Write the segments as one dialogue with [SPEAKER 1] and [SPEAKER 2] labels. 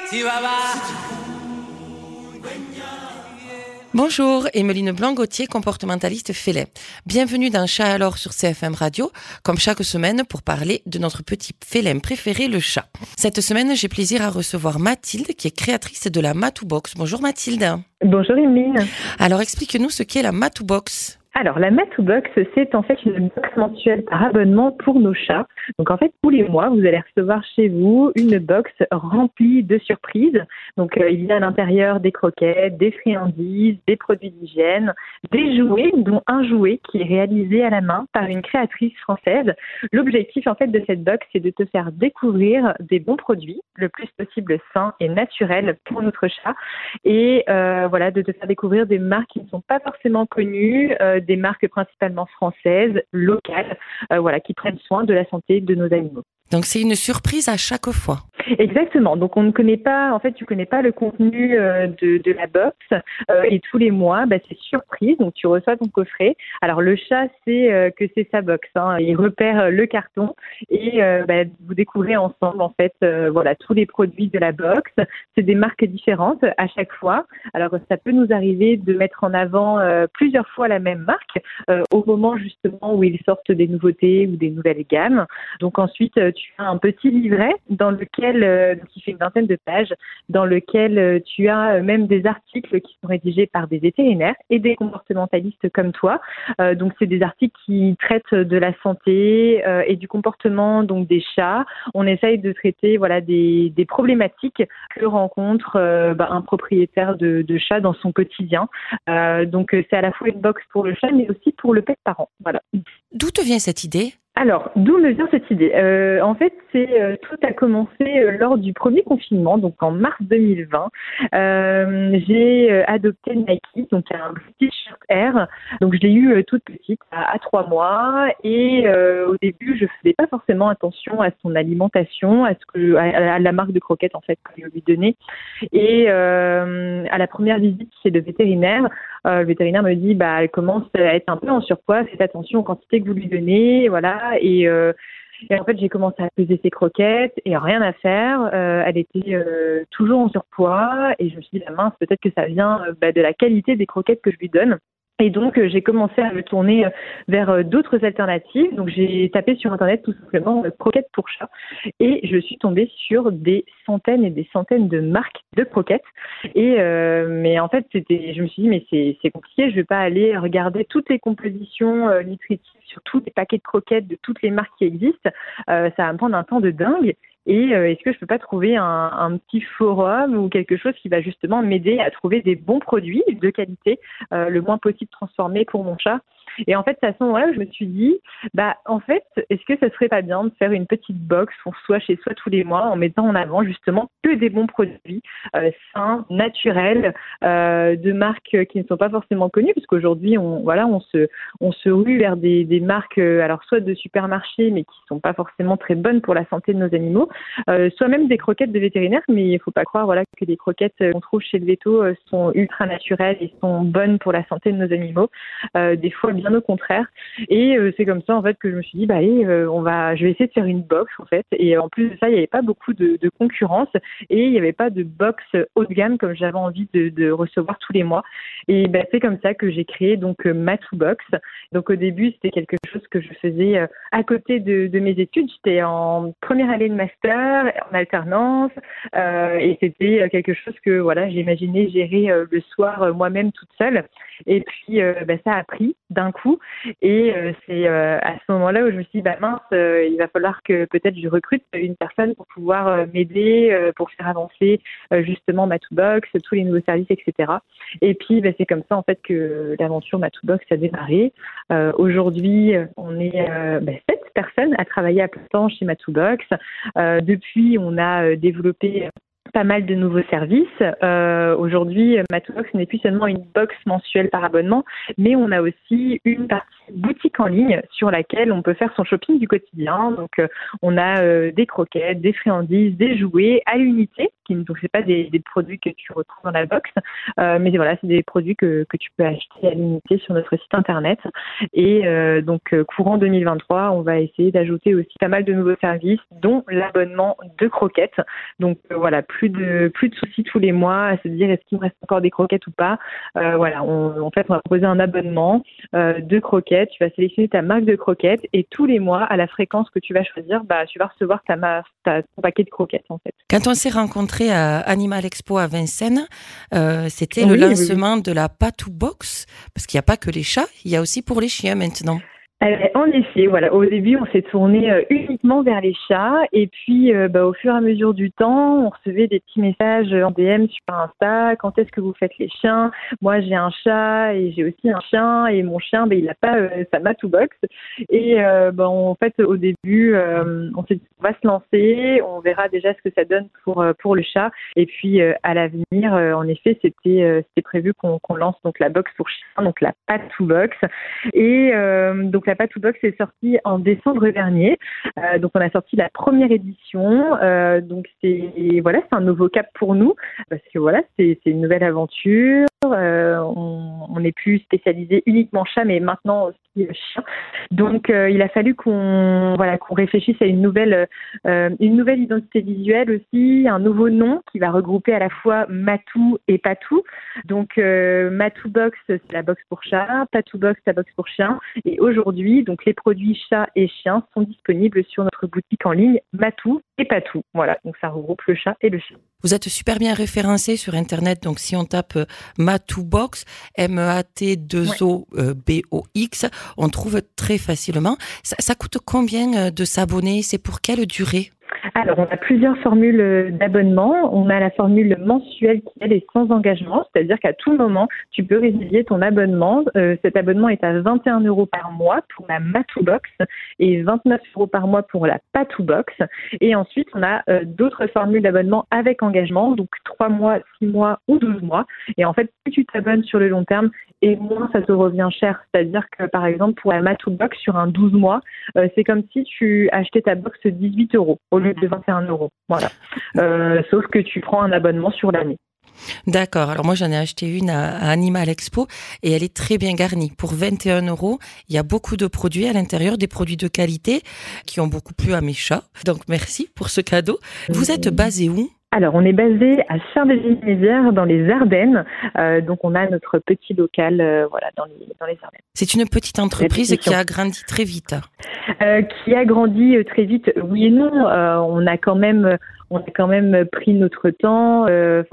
[SPEAKER 1] Bonjour, Emeline Blanc-Gauthier, comportementaliste Félin. Bienvenue dans Chat alors sur CFM Radio, comme chaque semaine pour parler de notre petit félin préféré, le chat. Cette semaine, j'ai plaisir à recevoir Mathilde, qui est créatrice de la Matou Box. Bonjour Mathilde.
[SPEAKER 2] Bonjour Emeline.
[SPEAKER 1] Alors explique-nous ce qu'est la Matou Box.
[SPEAKER 2] Alors, la Matou Box, c'est en fait une box mensuelle par abonnement pour nos chats. Donc, en fait, tous les mois, vous allez recevoir chez vous une box remplie de surprises. Donc, il y a à l'intérieur des croquettes, des friandises, des produits d'hygiène, des jouets, dont un jouet qui est réalisé à la main par une créatrice française. L'objectif, en fait, de cette box, c'est de te faire découvrir des bons produits, le plus possible sains et naturels pour notre chat. Et voilà, de te faire découvrir des marques qui ne sont pas forcément connues, des marques principalement françaises, locales, qui prennent soin de la santé de nos animaux.
[SPEAKER 1] Donc c'est une surprise à chaque fois.
[SPEAKER 2] Exactement. Donc on ne connaît pas, en fait, tu connais pas le contenu de la box et tous les mois, c'est surprise. Donc tu reçois ton coffret. Alors le chat sait que c'est sa box. Il repère le carton et vous découvrez ensemble en fait, tous les produits de la box. C'est des marques différentes à chaque fois. Alors ça peut nous arriver de mettre en avant plusieurs fois la même marque au moment justement où ils sortent des nouveautés ou des nouvelles gammes. Donc ensuite tu as un petit livret dans lequel qui fait une vingtaine de pages, dans lequel tu as même des articles qui sont rédigés par des vétérinaires et des comportementalistes comme toi. Donc c'est des articles qui traitent de la santé et du comportement donc des chats. On essaye de traiter des problématiques que rencontre un propriétaire de chat dans son quotidien. Donc c'est à la fois une box pour le chat mais aussi pour le pet parent. Voilà.
[SPEAKER 1] D'où te vient cette idée ?
[SPEAKER 2] Alors, d'où me vient cette idée ? En fait, tout a commencé lors du premier confinement, donc en mars 2020. J'ai adopté Nike, donc un British Short Hair. Donc, je l'ai eu toute petite, à 3 mois. Et au début, je faisais pas forcément attention à son alimentation, à la marque de croquettes en fait que je lui donnais. Et à la première visite chez le vétérinaire me dit elle commence à être un peu en surpoids, faites attention aux quantités que vous lui donnez, voilà. Et en fait, j'ai commencé à peser ses croquettes et rien à faire. Elle était toujours en surpoids et je me suis dit, mince, peut-être que ça vient de la qualité des croquettes que je lui donne. Et donc, j'ai commencé à me tourner vers d'autres alternatives. Donc, j'ai tapé sur Internet tout simplement croquettes pour chat. Et je suis tombée sur des centaines et des centaines de marques de croquettes. Et mais en fait, je me suis dit, mais c'est compliqué. Je vais pas aller regarder toutes les compositions nutritives sur tous les paquets de croquettes de toutes les marques qui existent. Ça va me prendre un temps de dingue. Et est-ce que je peux pas trouver un petit forum ou quelque chose qui va justement m'aider à trouver des bons produits de qualité, le moins possible transformés pour mon chat. Et en fait, c'est à ce moment-là où je me suis dit, en fait, est-ce que ça serait pas bien de faire une petite box pour soi chez soi tous les mois en mettant en avant justement que des bons produits sains, naturels, de marques qui ne sont pas forcément connues, parce qu'aujourd'hui, on se rue vers des marques, alors soit de supermarchés, mais qui sont pas forcément très bonnes pour la santé de nos animaux, soit même des croquettes de vétérinaires, mais il faut pas croire que les croquettes qu'on trouve chez le véto sont ultra naturelles et sont bonnes pour la santé de nos animaux. Des fois, bien au contraire. Et c'est comme ça en fait que je me suis dit je vais essayer de faire une box en fait. Et en plus de ça, il n'y avait pas beaucoup de concurrence et il n'y avait pas de box haut de gamme comme j'avais envie de recevoir tous les mois. Et c'est comme ça que j'ai créé donc Matou Box. Donc au début, c'était quelque chose que je faisais à côté de mes études. J'étais en première année de master, en alternance, et c'était quelque chose que j'imaginais gérer le soir moi-même toute seule. Et puis ça a pris d'un coup. Et c'est à ce moment-là où je me suis dit, mince, il va falloir que peut-être je recrute une personne pour pouvoir m'aider, pour faire avancer justement Matou Box, tous les nouveaux services, etc. Et puis, c'est comme ça en fait que l'aventure Matou Box a démarré. Aujourd'hui, on est 7 personnes à travailler à plein temps chez Matou Box. Depuis, on a développé pas mal de nouveaux services. Aujourd'hui, Matou Box n'est plus seulement une box mensuelle par abonnement, mais on a aussi une partie boutique en ligne sur laquelle on peut faire son shopping du quotidien. Donc, on a des croquettes, des friandises, des jouets à l'unité. Donc, c'est pas des produits que tu retrouves dans la box, mais voilà, c'est des produits que tu peux acheter à l'unité sur notre site internet. Et donc, courant 2023, on va essayer d'ajouter aussi pas mal de nouveaux services, dont l'abonnement de croquettes. Donc, voilà, plus de soucis tous les mois à se dire est-ce qu'il me reste encore des croquettes ou pas. Voilà, en fait, on va proposer un abonnement de croquettes. Tu vas sélectionner ta marque de croquettes et tous les mois, à la fréquence que tu vas choisir, tu vas recevoir ton paquet de croquettes, en fait.
[SPEAKER 1] Quand on s'est rencontrés à Animal Expo à Vincennes, c'était le lancement de la Patou Box, parce qu'il n'y a pas que les chats, il y a aussi pour les chiens maintenant.
[SPEAKER 2] En effet, voilà. Au début, on s'est tourné uniquement vers les chats, et puis au fur et à mesure du temps, on recevait des petits messages en DM sur Insta. Quand est-ce que vous faites les chiens ? Moi, j'ai un chat et j'ai aussi un chien, et mon chien, il n'a pas sa Matou Box. Et en fait, au début, on s'est dit on va se lancer, on verra déjà ce que ça donne pour le chat, et puis à l'avenir, en effet, c'était prévu qu'on lance donc la box pour chien, donc la Patou Box, et donc la Patou Box est sortie en décembre dernier. Donc on a sorti la première édition. Donc c'est un nouveau cap pour nous parce que c'est une nouvelle aventure. On n'est plus spécialisé uniquement chat, mais maintenant aussi chien. Donc il a fallu qu'on réfléchisse à une nouvelle identité visuelle aussi, un nouveau nom qui va regrouper à la fois Matou et Patou. Donc Matou Box, c'est la box pour chat, Patou Box, la box pour chien. Et aujourd'hui, donc les produits chats et chiens sont disponibles sur notre boutique en ligne Matou et Patou. Voilà, donc ça regroupe le chat et le chien.
[SPEAKER 1] Vous êtes super bien référencé sur Internet, donc si on tape Matou Box, MAT2OBOX, on trouve très facilement. Ça coûte combien de s'abonner ? C'est pour quelle durée ?
[SPEAKER 2] Alors, on a plusieurs formules d'abonnement. On a la formule mensuelle qui, elle, est sans engagement, c'est-à-dire qu'à tout moment, tu peux résilier ton abonnement. Cet abonnement est à 21 € par mois pour la Matou Box et 29 € par mois pour la Patou Box. Et ensuite, on a d'autres formules d'abonnement avec engagement, donc 3 mois, 6 mois ou 12 mois. Et en fait, plus tu t'abonnes sur le long terme, et moins ça te revient cher. C'est-à-dire que, par exemple, pour la Matou Box, sur un 12 mois, c'est comme si tu achetais ta box 18 € au lieu de 21 €. Voilà. Sauf que tu prends un abonnement sur l'année.
[SPEAKER 1] D'accord. Alors moi, j'en ai acheté une à Animal Expo et elle est très bien garnie. Pour 21 €, il y a beaucoup de produits à l'intérieur, des produits de qualité qui ont beaucoup plu à mes chats. Donc merci pour ce cadeau. Vous êtes basé où ?
[SPEAKER 2] Alors, on est basé à Charleville-Mézières, dans les Ardennes. Donc, on a notre petit local dans les Ardennes.
[SPEAKER 1] C'est une petite entreprise qui a grandi très vite.
[SPEAKER 2] Qui a grandi très vite, oui et non. On a quand même pris notre temps.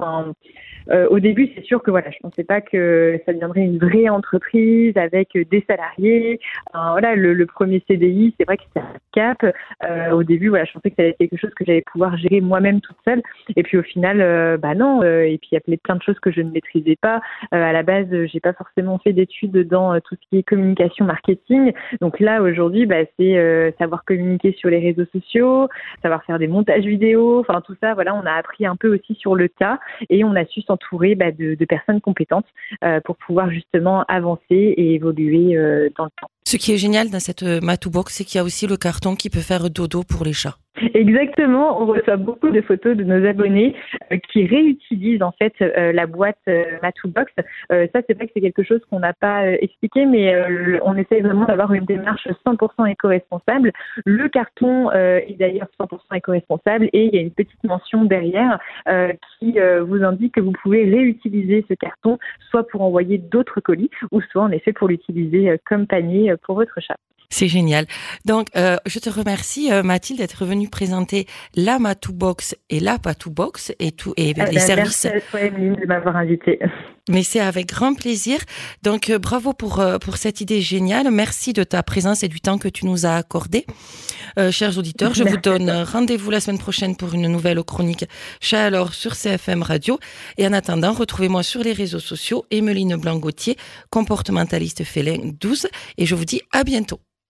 [SPEAKER 2] Au début, c'est sûr que je pensais pas que ça deviendrait une vraie entreprise avec des salariés. Le premier CDI, c'est vrai que c'était un cap. Au début, je pensais que ça allait être quelque chose que j'allais pouvoir gérer moi-même toute seule. Et puis au final, non. Et puis il y a plein de choses que je ne maîtrisais pas. À la base, j'ai pas forcément fait d'études dans tout ce qui est communication, marketing. Donc là, aujourd'hui, c'est savoir communiquer sur les réseaux sociaux, savoir faire des montages vidéo. Enfin tout ça, on a appris un peu aussi sur le tas et on a su s'entourer de personnes compétentes pour pouvoir justement avancer et évoluer dans le temps.
[SPEAKER 1] Ce qui est génial dans cette Matou Box, c'est qu'il y a aussi le carton qui peut faire dodo pour les chats.
[SPEAKER 2] Exactement, on reçoit beaucoup de photos de nos abonnés qui réutilisent en fait la boîte Matou Box. Ça, c'est vrai que c'est quelque chose qu'on n'a pas expliqué, mais on essaie vraiment d'avoir une démarche 100% éco-responsable. Le carton est d'ailleurs 100% éco-responsable et il y a une petite mention derrière qui vous indique que vous pouvez réutiliser ce carton, soit pour envoyer d'autres colis, ou soit en effet pour l'utiliser comme panier pour votre chat.
[SPEAKER 1] C'est génial. Donc, je te remercie, Mathilde, d'être venue présenter la Matou Box et la Patou Box et les services.
[SPEAKER 2] Merci à toi, Emeline, de m'avoir invitée.
[SPEAKER 1] Mais c'est avec grand plaisir. Donc, bravo pour cette idée géniale. Merci de ta présence et du temps que tu nous as accordé. Chers auditeurs, je vous donne rendez-vous la semaine prochaine pour une nouvelle chronique Chat alors sur CFM Radio. Et en attendant, retrouvez-moi sur les réseaux sociaux, Emeline Blanc-Gauthier, comportementaliste félin 12. Et je vous dis à bientôt.